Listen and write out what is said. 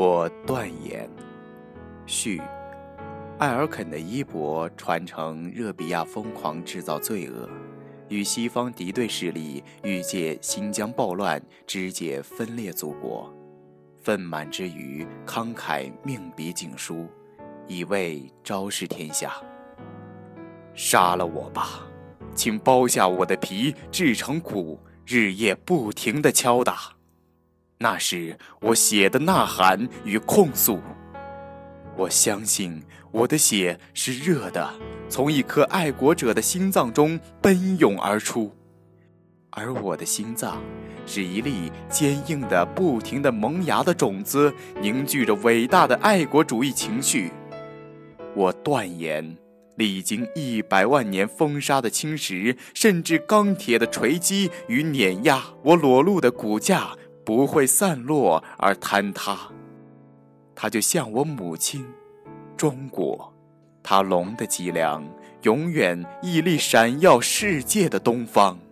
我断言。序：艾尔肯的衣钵传承热比亚疯狂制造罪恶，与西方敌对势力欲借新疆暴乱肢解分裂祖国，愤满之余慷慨命笔警书，以为昭示天下。杀了我吧，请剥下我的皮制成鼓，日夜不停地敲打，那是我血的呐喊与控诉。我相信我的血是热的，从一颗爱国者的心脏中奔涌而出，而我的心脏是一粒坚硬的不停地萌芽的种子，凝聚着伟大的爱国主义情绪。我断言，历经100万年风沙的侵蚀，甚至钢铁的锤击与碾压，我裸露的骨架不会散落而坍塌。它就像我母亲中国，它龙的脊梁永远屹立闪耀世界的东方。